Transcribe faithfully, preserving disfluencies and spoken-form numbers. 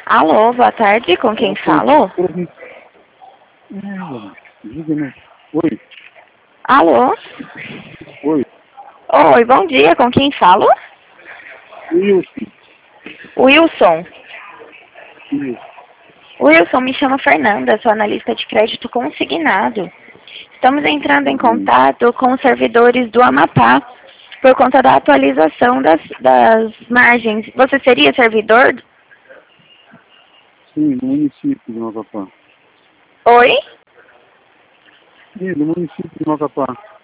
Alô, boa tarde, com quem falo? Oi, Alô? oi, Oi, bom dia, com quem falo? Wilson, Wilson. isso. Wilson, me chama Fernanda, sou analista de crédito consignado. Estamos entrando em Uhum. contato com os servidores do Amapá por conta da atualização das, das margens. Você seria servidor? Sim, do município de Macapá. Oi? Sim, do município de Macapá.